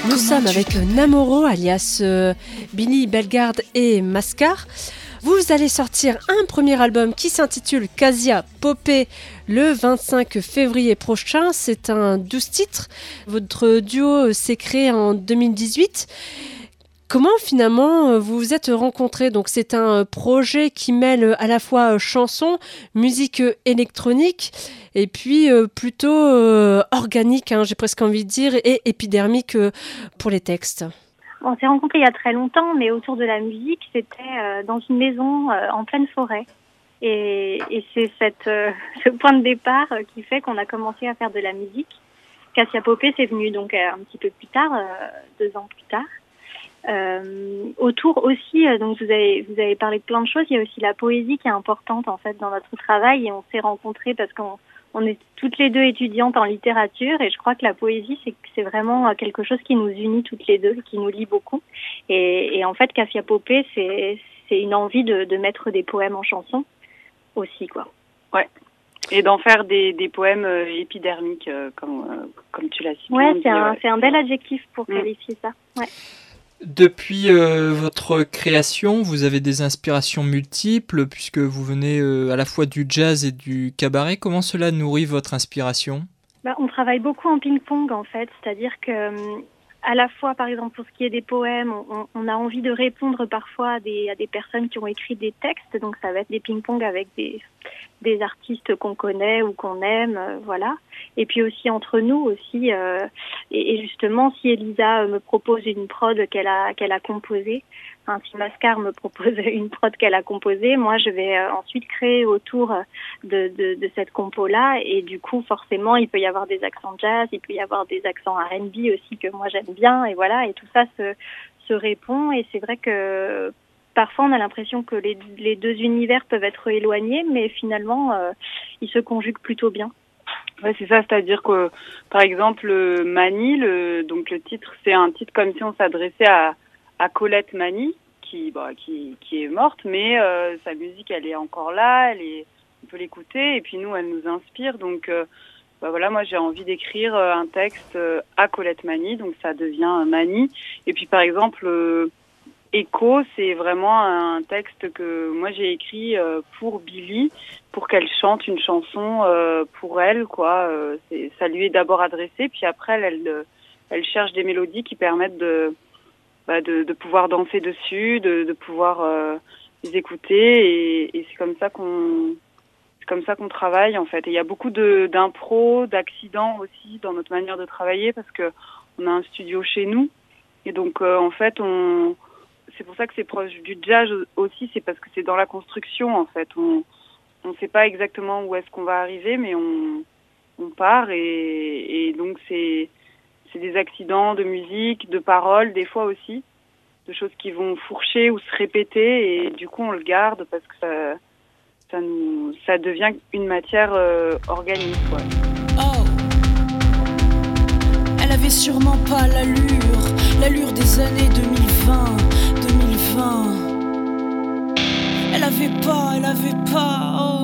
Nous sommes avec Namoro, alias Billy Bellegarde et Mascar. Vous allez sortir un premier album qui s'intitule Casia Popé le 25 février prochain. C'est un 12 titres. Votre duo s'est créé en 2018. Comment finalement vous vous êtes rencontrés ? Donc c'est un projet qui mêle à la fois chansons, musique électronique et puis plutôt organique, j'ai presque envie de dire, et épidermique pour les textes. On s'est rencontrés il y a très longtemps, mais autour de la musique, c'était dans une maison en pleine forêt. Et c'est ce point de départ qui fait qu'on a commencé à faire de la musique. Casia Popé, c'est venu donc un petit peu plus tard, 2 ans plus tard. Autour aussi, donc vous avez parlé de plein de choses. Il y a aussi la poésie qui est importante en fait dans notre travail, et on s'est rencontrés parce qu'on est toutes les deux étudiantes en littérature, et je crois que la poésie c'est vraiment quelque chose qui nous unit toutes les deux, qui nous lie beaucoup. Et en fait, Casia Popé, c'est une envie de mettre des poèmes en chanson aussi, quoi. Ouais. Et d'en faire des poèmes épidermiques, comme tu l'as cité. Ouais, c'est un bel adjectif pour qualifier ça. Ouais. Depuis votre création, vous avez des inspirations multiples puisque vous venez à la fois du jazz et du cabaret. Comment cela nourrit votre inspiration ? On travaille beaucoup en ping-pong en fait, c'est-à-dire que à la fois, par exemple, pour ce qui est des poèmes, on a envie de répondre parfois à des personnes qui ont écrit des textes, donc ça va être des ping-pong avec des artistes qu'on connaît ou qu'on aime, voilà. Et puis aussi entre nous aussi, et justement, si Elisa me propose une prod qu'elle a composée, si Mascar me propose une prod qu'elle a composée, moi je vais ensuite créer autour de cette compo-là, et du coup forcément il peut y avoir des accents jazz, il peut y avoir des accents R&B aussi que moi j'aime bien, et voilà, et tout ça se répond. Et c'est vrai que parfois on a l'impression que les deux univers peuvent être éloignés, mais finalement ils se conjuguent plutôt bien. Ouais, c'est ça, c'est-à-dire que par exemple Mani, donc le titre, c'est un titre comme si on s'adressait à Colette Mani, qui est morte, mais sa musique elle est encore là, on peut l'écouter, et puis nous elle nous inspire, donc voilà, moi j'ai envie d'écrire un texte à Colette Mani, donc ça devient Mani. Et puis par exemple Echo, c'est vraiment un texte que moi j'ai écrit pour Billy, pour qu'elle chante une chanson pour elle, quoi. Ça lui est d'abord adressé, puis après elle cherche des mélodies qui permettent de pouvoir danser dessus, de pouvoir les écouter, et c'est comme ça qu'on travaille en fait. Et il y a beaucoup d'impro, d'accidents aussi dans notre manière de travailler, parce que on a un studio chez nous, et donc en fait c'est pour ça que c'est proche du jazz aussi, c'est parce que c'est dans la construction en fait. On sait pas exactement où est-ce qu'on va arriver, mais on part, et donc c'est des accidents de musique, de paroles, des fois aussi, de choses qui vont fourcher ou se répéter, et du coup on le garde parce que ça devient une matière organique. Ouais. Oh, elle avait sûrement pas l'allure des années 2020. Elle avait pas, oh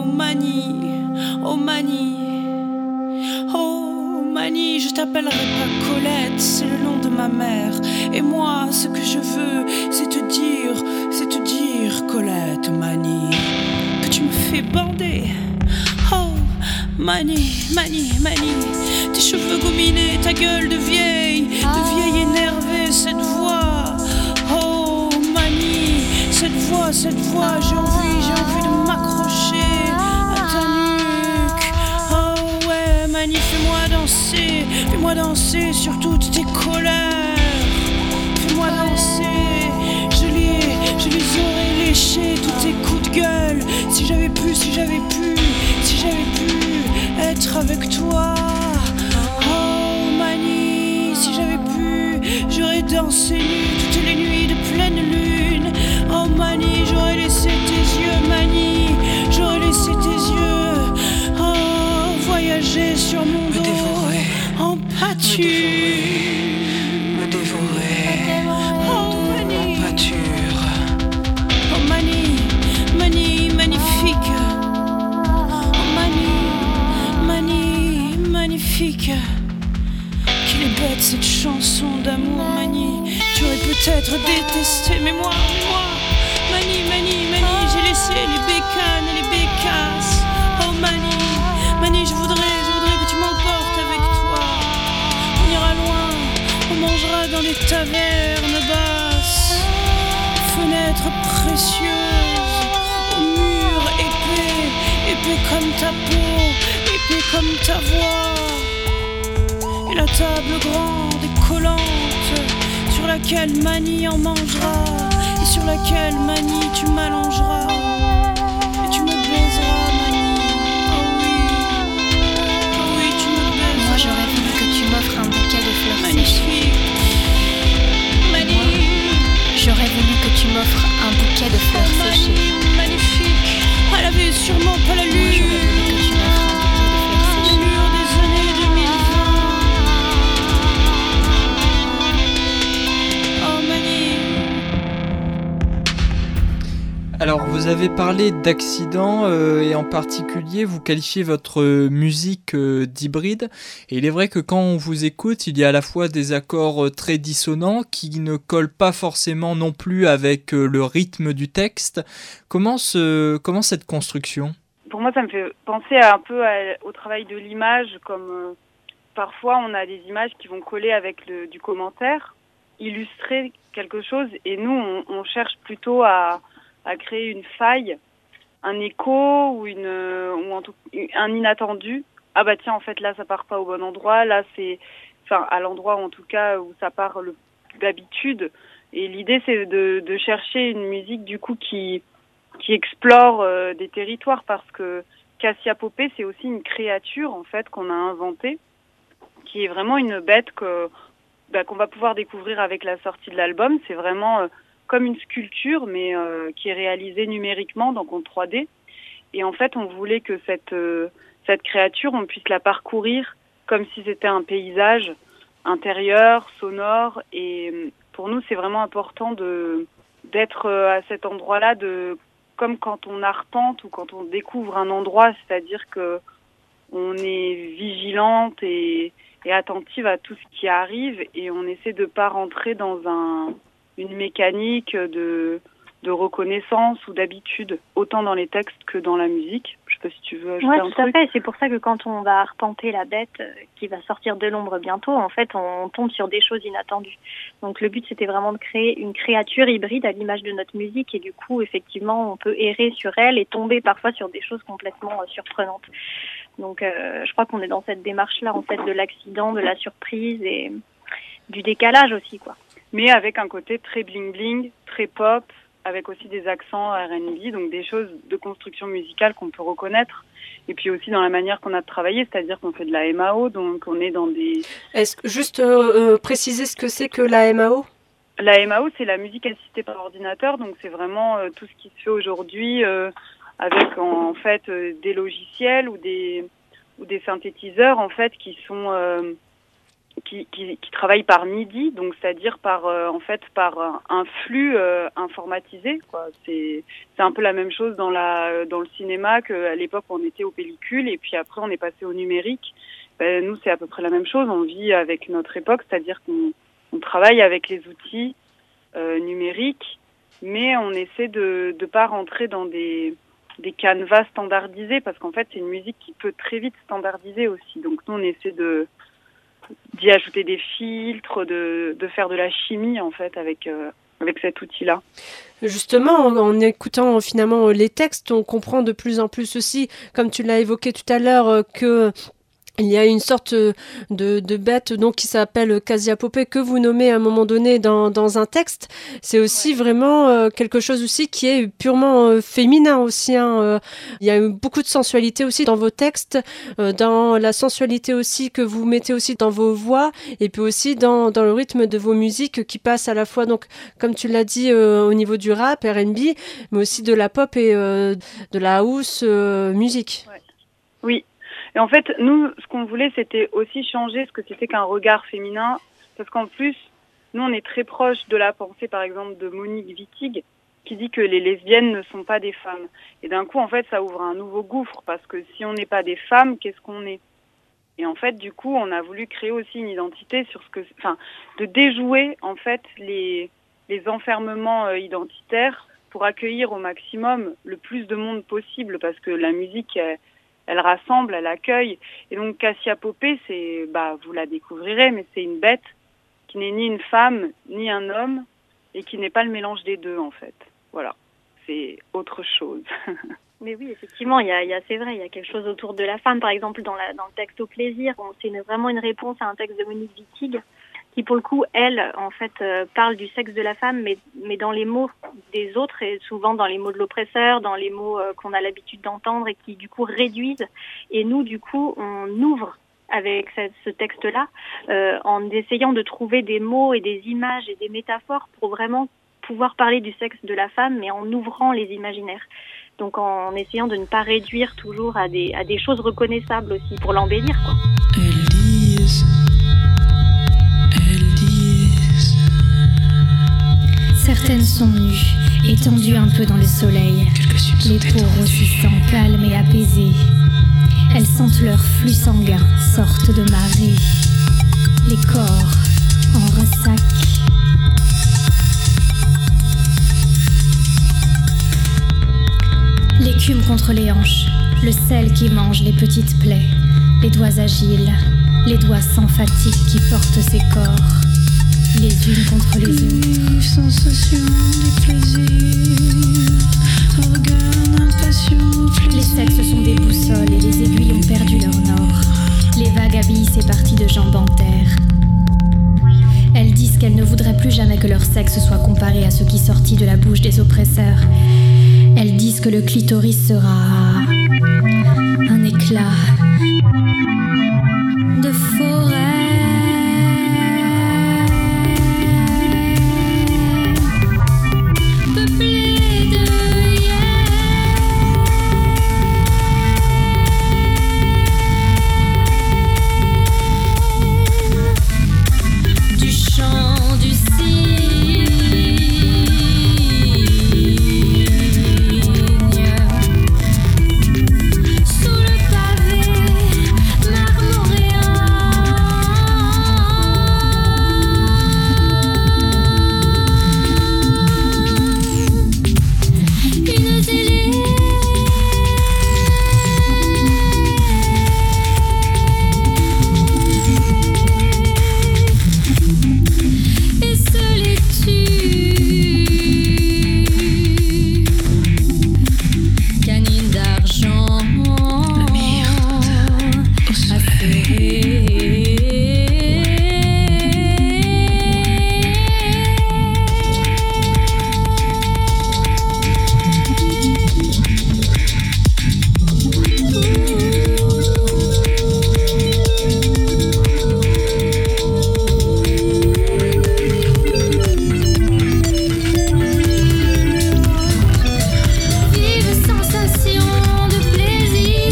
Mani, je t'appellerai pas Colette, c'est le nom de ma mère. Et moi, ce que je veux, c'est te dire, Colette, Mani, que tu me fais bander. Oh, Mani, tes cheveux gominés, ta gueule de vieille énervée, cette voix. Oh, Mani, cette voix, j'ai envie de m'accrocher à ta nuque. Oh ouais, Mani, fais-moi danser sur toutes tes colères. Fais-moi danser, je les aurais léchés, tous tes coups de gueule. Si j'avais pu être avec toi. Oh Mani, si j'avais pu, j'aurais dansé nu toutes les nuits de pleine lune. Oh Mani, j'aurais laissé tes yeux, Mani, j'aurais laissé tes yeux. Oh, voyager sur mon dos, en pâture, me dévorer, oh Mani, en pâture. oh Mani, magnifique. Oh Mani, magnifique. qu'il est bête cette chanson d'amour, Mani. Tu aurais peut-être détesté, mais moi, Mani, j'ai laissé les bécanes et les bécasses. Oh Mani, je voudrais que tu m'emportes avec toi. On ira loin, on mangera dans les tavernes basses. Fenêtres précieuses, aux murs épais comme ta peau, épais comme ta voix. Et la table grande et collante, sur laquelle Mani en mangera, et sur laquelle Mani tu m'allongeras, et tu me baiseras, Mani. Oh oui, tu me baiseras. Moi j'aurais voulu que tu m'offres un bouquet de fleurs Magnifique. séchées. Mani. J'aurais voulu que tu m'offres un bouquet de fleurs séchées. Magnifique. Elle avait sûrement pas la Moi j'aurais lune. voulu que tu m'offres un bouquet de fleurs séchées. Mur des années 2020. Oh Mani. Alors, vous avez parlé d'accidents et en particulier, vous qualifiez votre musique d'hybride. Et il est vrai que quand on vous écoute, il y a à la fois des accords très dissonants qui ne collent pas forcément non plus avec le rythme du texte. Comment cette construction ? Pour moi, ça me fait penser un peu au travail de l'image, comme parfois on a des images qui vont coller avec du commentaire, illustrer quelque chose, et nous, on cherche plutôt à créer une faille, un écho ou un inattendu. Ah bah tiens, en fait là ça part pas au bon endroit, là c'est, enfin à l'endroit en tout cas où ça part d'habitude. Et l'idée c'est de chercher une musique du coup qui explore des territoires, parce que Cassia Popé c'est aussi une créature en fait qu'on a inventée, qui est vraiment une bête qu'on va pouvoir découvrir avec la sortie de l'album. C'est vraiment comme une sculpture, mais qui est réalisée numériquement, donc en 3D. Et en fait, on voulait que cette créature, on puisse la parcourir comme si c'était un paysage intérieur, sonore. Et pour nous, c'est vraiment important d'être à cet endroit-là, comme quand on arpente ou quand on découvre un endroit, c'est-à-dire que on est vigilante et attentive à tout ce qui arrive, et on essaie de pas rentrer dans une mécanique de reconnaissance ou d'habitude, autant dans les textes que dans la musique. Je sais pas si tu veux ajouter un truc. Oui, tout à fait. C'est pour ça que quand on va arpenter la bête qui va sortir de l'ombre bientôt, en fait, on tombe sur des choses inattendues. Donc le but, c'était vraiment de créer une créature hybride à l'image de notre musique, et du coup, effectivement, on peut errer sur elle et tomber parfois sur des choses complètement surprenantes. Donc je crois qu'on est dans cette démarche-là, en fait, de l'accident, de la surprise et du décalage aussi, quoi. Mais avec un côté très bling-bling, très pop, avec aussi des accents R&B, donc des choses de construction musicale qu'on peut reconnaître. Et puis aussi dans la manière qu'on a de travailler, c'est-à-dire qu'on fait de la MAO, donc on est dans des... Est-ce que juste préciser ce que c'est que la MAO ? La MAO, c'est la musique assistée par ordinateur, donc c'est vraiment tout ce qui se fait aujourd'hui avec en fait des logiciels ou des synthétiseurs en fait qui sont... Qui travaillent par MIDI, donc c'est-à-dire par un flux informatisé, quoi. C'est un peu la même chose dans le cinéma qu'à l'époque on était aux pellicules et puis après on est passé au numérique. Nous c'est à peu près la même chose, on vit avec notre époque, c'est-à-dire qu'on travaille avec les outils numériques, mais on essaie de pas rentrer dans des canevas standardisés, parce qu'en fait c'est une musique qui peut très vite standardiser aussi. Donc nous on essaie d'y ajouter des filtres, de faire de la chimie en fait avec cet outil-là. Justement, en écoutant finalement les textes, on comprend de plus en plus aussi, comme tu l'as évoqué tout à l'heure, que il y a une sorte de bête donc qui s'appelle Cassia Popé, que vous nommez à un moment donné dans un texte. C'est aussi vraiment quelque chose aussi qui est purement féminin aussi. Il y a eu beaucoup de sensualité aussi dans vos textes, dans la sensualité aussi que vous mettez aussi dans vos voix, et puis aussi dans le rythme de vos musiques qui passent à la fois, donc comme tu l'as dit, au niveau du rap, R&B, mais aussi de la pop et de la house musique. Ouais. Oui. Et en fait, nous, ce qu'on voulait, c'était aussi changer ce que c'était qu'un regard féminin, parce qu'en plus, nous, on est très proche de la pensée, par exemple, de Monique Wittig, qui dit que les lesbiennes ne sont pas des femmes. Et d'un coup, en fait, ça ouvre un nouveau gouffre, parce que si on n'est pas des femmes, qu'est-ce qu'on est ? Et en fait, du coup, on a voulu créer aussi une identité sur de déjouer en fait les enfermements identitaires pour accueillir au maximum le plus de monde possible, parce que la musique, elle rassemble, elle accueille. Et donc Cassia Popé, vous la découvrirez, mais c'est une bête qui n'est ni une femme ni un homme et qui n'est pas le mélange des deux en fait. Voilà, c'est autre chose. Mais oui, effectivement, c'est vrai, il y a quelque chose autour de la femme. Par exemple, dans le texte Au plaisir, c'est vraiment une réponse à un texte de Monique Wittig qui, pour le coup, elle, en fait, parle du sexe de la femme, mais dans les mots des autres, et souvent dans les mots de l'oppresseur, dans les mots qu'on a l'habitude d'entendre et qui, du coup, réduisent. Et nous, du coup, on ouvre avec ce texte-là, en essayant de trouver des mots et des images et des métaphores pour vraiment pouvoir parler du sexe de la femme, mais en ouvrant les imaginaires. Donc en essayant de ne pas réduire toujours à des choses reconnaissables aussi, pour l'embellir, quoi. Elles disent. Certaines sont nues, étendues un peu dans le soleil, les peaux grossissant, calmes et apaisées. Elles sentent leur flux sanguin, sorte de marée, les corps en ressac. L'écume contre les hanches, le sel qui mange les petites plaies, les doigts agiles, les doigts sans fatigue qui portent ces corps, les unes contre les autres. Sensation du plaisir, organe impatient. Les sexes sont des boussoles et les aiguilles ont perdu leur nord. Les vagues habillent ces parties de jambes en terre. Elles disent qu'elles ne voudraient plus jamais que leur sexe soit comparé à ce qui sortit de la bouche des oppresseurs. Elles disent que le clitoris sera un éclat de forêt. Peuplée de hyènes. Du chant du cygne. Sous le pavé marmoréen. Une zélée. Et se les tue. Canine d'argent. La merde au soleil. Vive sensation de plaisir.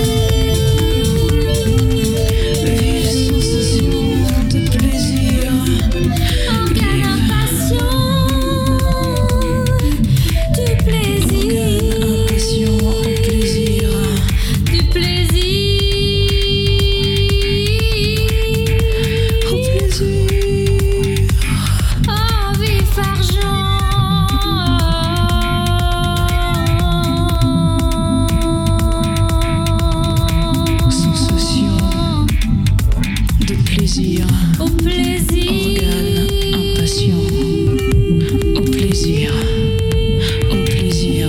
Vive sensation de plaisir. Organe impatient du plaisir. Impatient au plaisir. Du plaisir. Au plaisir. Oh, vif argent. Sensation de plaisir. Au plaisir. Organe impatient. Au plaisir. Au plaisir.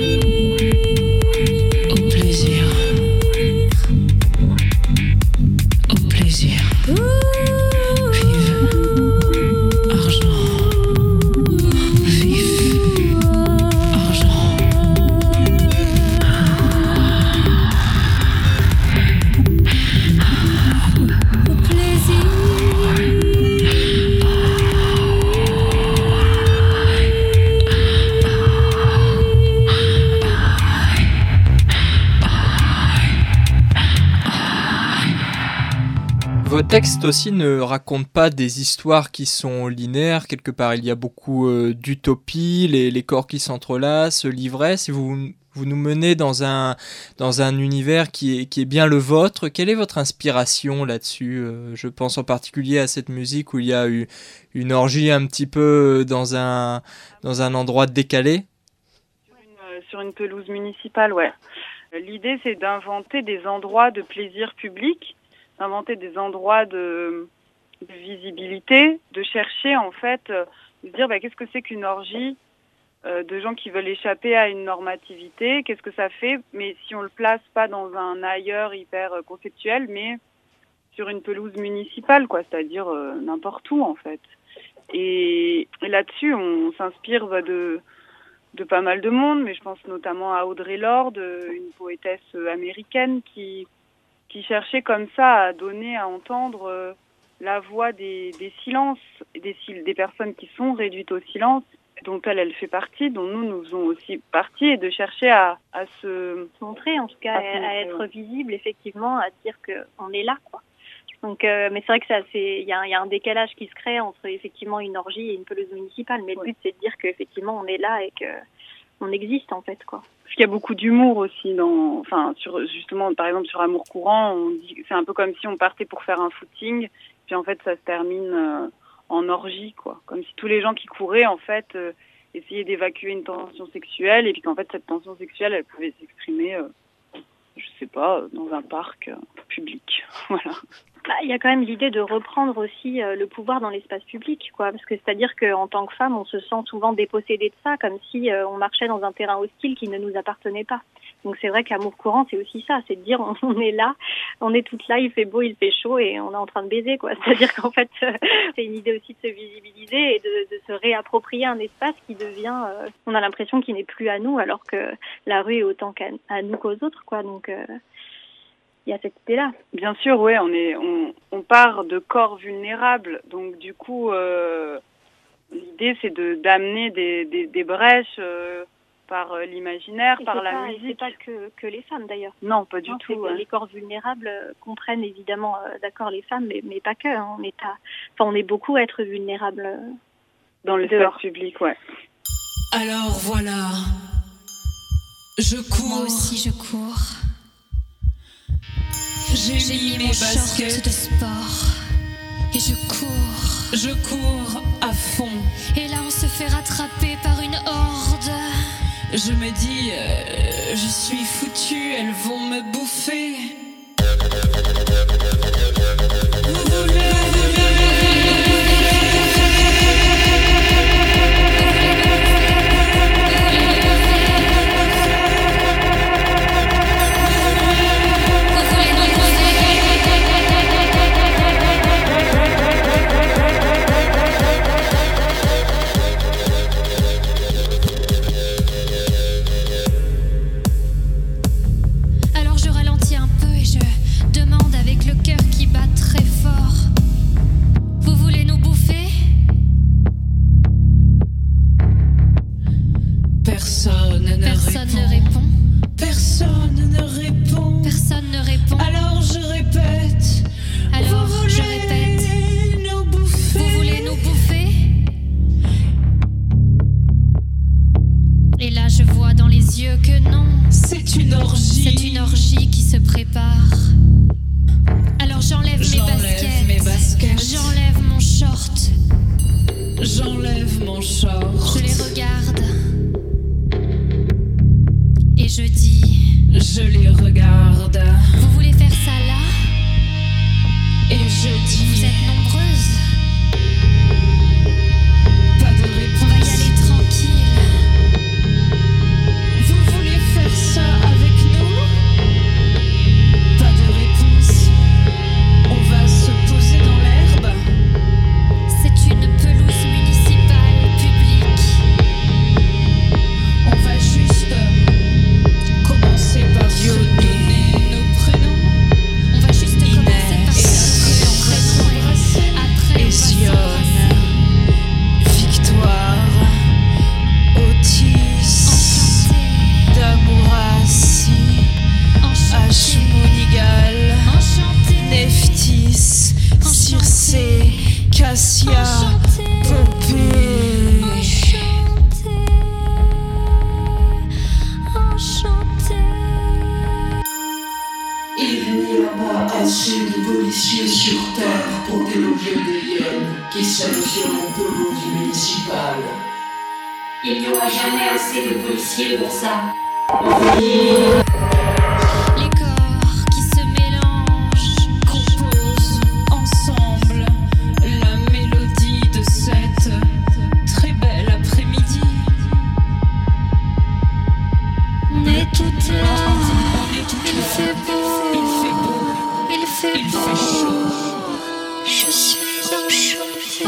Au plaisir. Au plaisir. Vive argent. Vif argent. Au plaisir. Vos textes aussi ne racontent pas des histoires qui sont linéaires. Quelque part, il y a beaucoup d'utopie, les corps qui s'entrelacent, l'ivresse. Et vous Vous nous menez dans un univers qui est bien le vôtre. Quelle est votre inspiration là-dessus ? Je pense en particulier à cette musique où il y a eu une orgie un petit peu dans un endroit décalé. Sur une pelouse municipale, ouais. L'idée, c'est d'inventer des endroits de plaisir public, d'inventer des endroits de visibilité, de chercher en fait, de se dire qu'est-ce que c'est qu'une orgie de gens qui veulent échapper à une normativité, qu'est-ce que ça fait, mais si on le place pas dans un ailleurs hyper conceptuel, mais sur une pelouse municipale, quoi, c'est-à-dire n'importe où en fait. Et là-dessus, on s'inspire de pas mal de monde, mais je pense notamment à Audre Lorde, une poétesse américaine qui cherchait comme ça à donner à entendre la voix des silences, des personnes qui sont réduites au silence, dont elle fait partie, dont nous faisons aussi partie, et de chercher à se montrer, en tout cas, à être visible, effectivement, à dire qu'on est là, quoi. Donc, mais c'est vrai que il y a un décalage qui se crée entre effectivement une orgie et une pelouse municipale. Mais le but, c'est de dire qu'effectivement, on est là et qu'on existe, en fait, quoi. Parce qu'il y a beaucoup d'humour aussi justement, par exemple, sur Amour courant, on dit que c'est un peu comme si on partait pour faire un footing, puis en fait, ça se termine en orgie, quoi. Comme si tous les gens qui couraient, en fait, essayaient d'évacuer une tension sexuelle, et puis qu'en fait, cette tension sexuelle, elle pouvait s'exprimer, je sais pas, dans un parc public. Voilà. Il y a quand même l'idée de reprendre aussi le pouvoir dans l'espace public, quoi. Parce que c'est-à-dire qu'en tant que femme, on se sent souvent dépossédée de ça, comme si on marchait dans un terrain hostile qui ne nous appartenait pas. Donc c'est vrai qu'Amour courant, c'est aussi ça, c'est de dire on est là, on est toutes là, il fait beau, il fait chaud et on est en train de baiser, quoi. C'est-à-dire qu'en fait, c'est une idée aussi de se visibiliser et de se réapproprier un espace qui devient, on a l'impression qu'il n'est plus à nous, alors que la rue est autant à nous qu'aux autres, quoi. Donc il y a cette idée-là. Bien sûr, ouais, on part de corps vulnérables, donc du coup, l'idée c'est d'amener des brèches par l'imaginaire, par la musique. C'est pas que les femmes d'ailleurs. Non, pas du tout. Les corps vulnérables comprennent évidemment, d'accord, les femmes, mais pas que. Hein. On est beaucoup à être vulnérables dans l'espace public, ouais. Alors voilà, je cours. Moi aussi je cours. J'ai mis mes baskets de sport et je cours à fond. Et là on se fait rattraper par une horde. Je me dis, je suis foutue, elles vont me bouffer. Alors je ralentis un peu et venu là-bas assez de policiers sur terre pour déloger des hyènes qui sèment sur mon pelouse municipale. Il n'y aura jamais assez de policiers pour ça. Les corps qui se mélangent Composent ensemble la mélodie de cette très belle après-midi. On est toutes là. On est toutes Il là. fait beau. Il fait beau. Il fait Il beau. fait chaud. Je suis enchantée.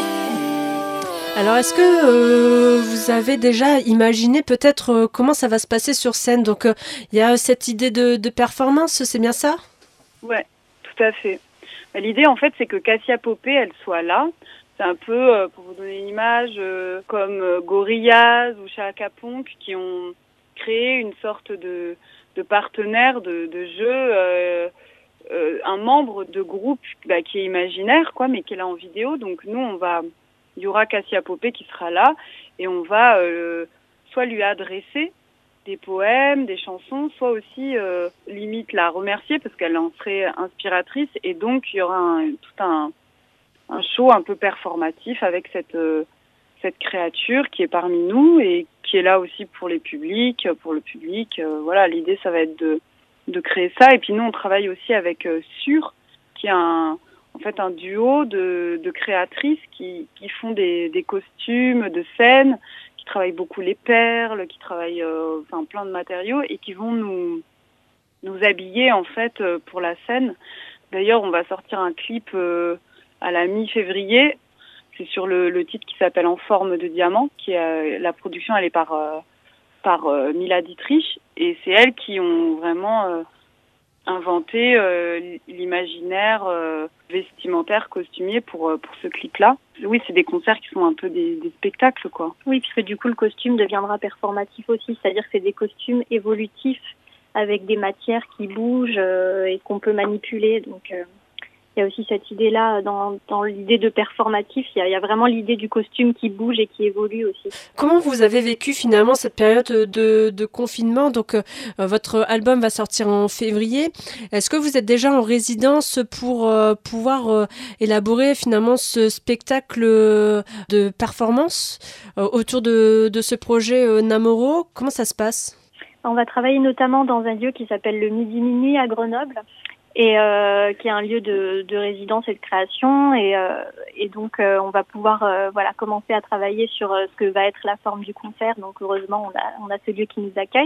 Alors, est-ce que vous avez déjà imaginé peut-être comment ça va se passer sur scène? Donc, il y a cette idée de performance, c'est bien ça? Ouais, tout à fait. L'idée, en fait, c'est que Cassia Popé, elle soit là. C'est un peu, pour vous donner une image, comme Gorillaz ou Chaka Ponk qui ont créé une sorte de partenaire de jeu, un membre de groupe qui est imaginaire, quoi, mais qui est là en vidéo. Donc nous, il y aura Cassia Popé qui sera là et on va soit lui adresser des poèmes, des chansons, soit aussi limite la remercier parce qu'elle en serait inspiratrice et donc il y aura tout un show un peu performatif avec cette créature qui est parmi nous et qui est là aussi pour le public. Voilà, l'idée ça va être de créer ça et puis nous on travaille aussi avec Sur qui est en fait un duo de créatrices qui font des costumes de scène, qui travaillent beaucoup les perles, qui travaillent plein de matériaux et qui vont nous habiller en fait pour la scène. D'ailleurs, on va sortir un clip à la mi-février. C'est sur le titre qui s'appelle En forme de diamant, qui est la production elle est par Mila Dietrich et c'est elles qui ont vraiment inventé l'imaginaire vestimentaire, costumier pour ce clip-là. Oui, c'est des concerts qui sont un peu des spectacles, quoi. Oui, puisque du coup, le costume deviendra performatif aussi, c'est-à-dire que c'est des costumes évolutifs avec des matières qui bougent et qu'on peut manipuler. Donc, il y a aussi cette idée-là dans l'idée de performatif. Il y a vraiment l'idée du costume qui bouge et qui évolue aussi. Comment vous avez vécu finalement cette période de confinement? Donc, votre album va sortir en février. Est-ce que vous êtes déjà en résidence pour pouvoir élaborer finalement ce spectacle de performance autour de ce projet Namoro? Comment ça se passe? On va travailler notamment dans un lieu qui s'appelle le Midi Minuit à Grenoble. Et qui est un lieu de résidence et de création et donc on va pouvoir commencer à travailler sur ce que va être la forme du concert. Donc heureusement on a ce lieu qui nous accueille.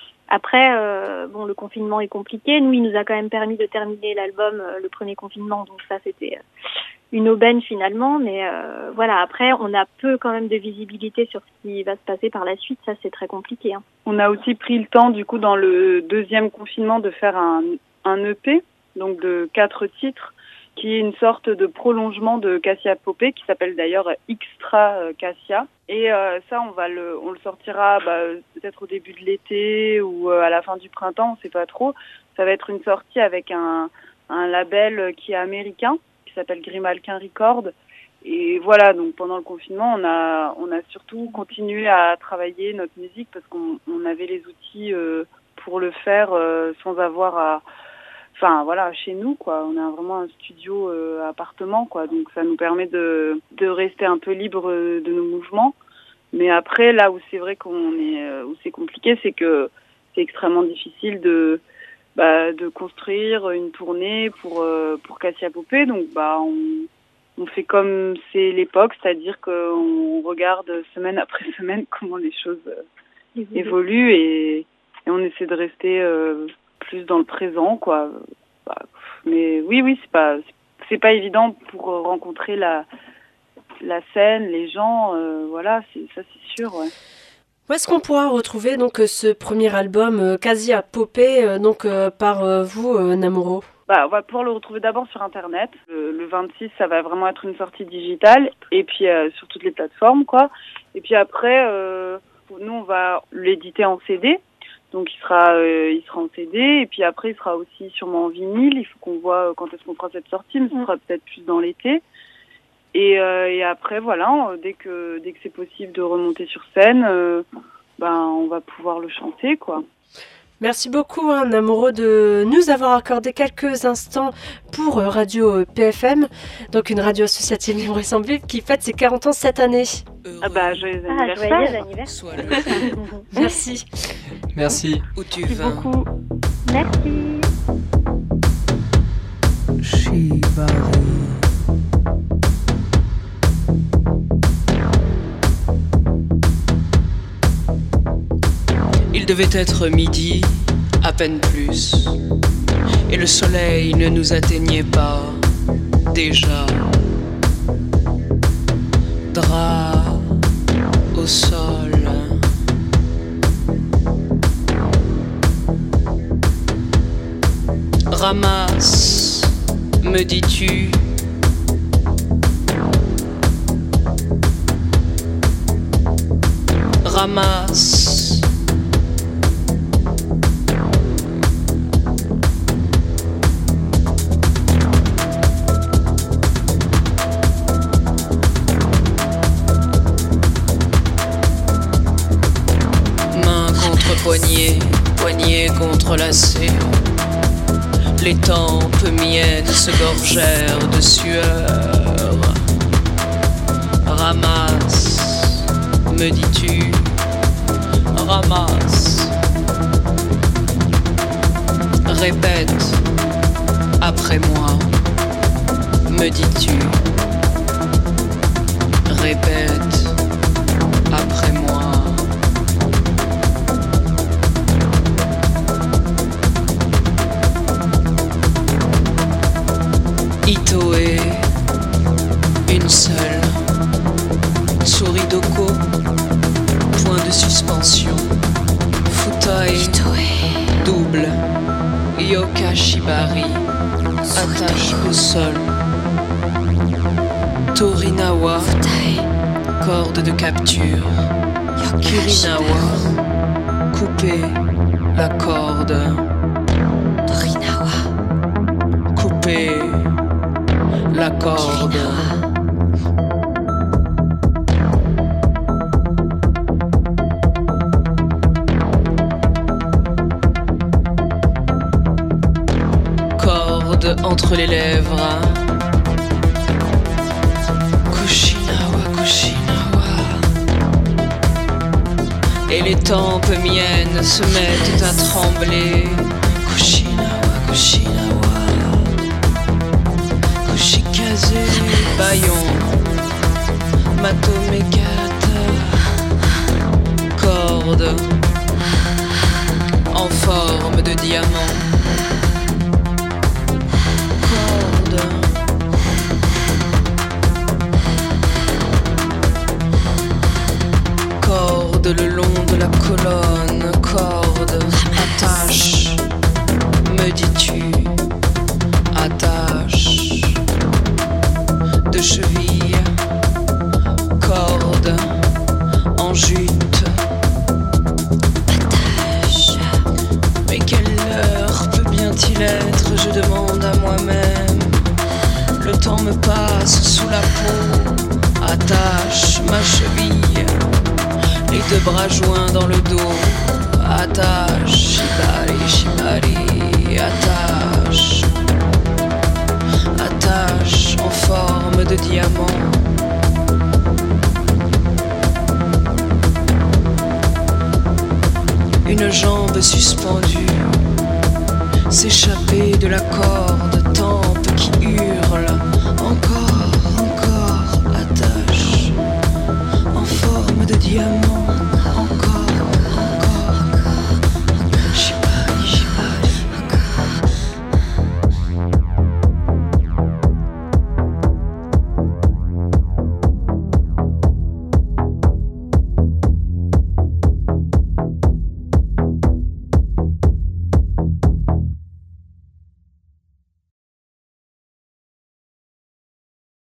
Après le confinement est compliqué. Nous il nous a quand même permis de terminer l'album le premier confinement, donc ça c'était une aubaine finalement, mais après on a peu quand même de visibilité sur ce qui va se passer par la suite. Ça c'est très compliqué, hein. On a aussi pris le temps du coup dans le deuxième confinement de faire un EP, donc de 4 titres, qui est une sorte de prolongement de Cassia Popé, qui s'appelle d'ailleurs Extra Cassia. Et ça, on le sortira peut-être au début de l'été ou à la fin du printemps, on sait pas trop. Ça va être une sortie avec un label qui est américain, qui s'appelle Grimalkin Records. Et voilà, donc pendant le confinement, on a surtout continué à travailler notre musique parce qu'on avait les outils pour le faire sans avoir chez nous, quoi. On a vraiment un studio appartement, quoi. Donc ça nous permet de rester un peu libre de nos mouvements. Mais après, là où c'est vrai où c'est compliqué, c'est que c'est extrêmement difficile de construire une tournée pour Cassia Popé. Donc on fait comme c'est l'époque, c'est-à-dire qu'on regarde semaine après semaine comment les choses évoluent et on essaie de rester plus dans le présent, quoi. Mais oui, c'est pas évident pour rencontrer la scène, les gens, ça c'est sûr, ouais. Où est-ce qu'on pourra retrouver donc ce premier album Cassia Popé par vous Namoro? On va pouvoir le retrouver d'abord sur internet. Le 26, ça va vraiment être une sortie digitale et puis sur toutes les plateformes, quoi. Et puis après nous on va l'éditer en CD. Donc il sera en CD et puis après il sera aussi sûrement en vinyle. Il faut qu'on voit quand est-ce qu'on fera cette sortie, mais ce sera peut-être plus dans l'été. Et après voilà, dès que c'est possible de remonter sur scène, on va pouvoir le chanter, quoi. Merci beaucoup, Namoro, de nous avoir accordé quelques instants pour Radio PFM, donc une radio associative libre et sans bip qui fête ses 40 ans cette année. Joyeux anniversaire. Joyeux anniversaire. Merci. Merci. Où tu Merci vas. beaucoup. Merci. Shibari. Il devait être midi, à peine plus, et le soleil ne nous atteignait pas déjà. Drap au sol. Ramasse, me dis-tu. Ramasse. Main contre poignet, poignet contre lacet. Les tempes miennes se gorgèrent de sueur. Ramasse, me dis-tu. Ramasse. Répète après moi, me dis-tu. Répète après moi. Itoé, une seule. Tsuridoko, point de suspension. Futai, double. Yoka Shibari, attache au sol. Torinawa, corde de capture. Kirinawa, couper la corde. Couper la corde. Corde entre les lèvres. Kushinawa, Kushinawa. Et les tempes miennes se mettent à trembler. Kushinawa, Kushinawa. Kushikaze, Bayon. Matomekata. Corde en forme de diamant. Corde. Corde le long de la colonne. Corde. Attache, me dis-tu. Attache de cheville. Corde en jute. Attache. Mais quelle heure peut bien-il être, je demande à moi-même. Le temps me passe sous la peau. Attache ma cheville. Les deux bras joints dans le dos. Attache, shibari, shibari. Attache. Attache en forme de diamant. Une jambe suspendue, s'échapper de la corde, tempe qui hurle. Encore, encore, attache en forme de diamant.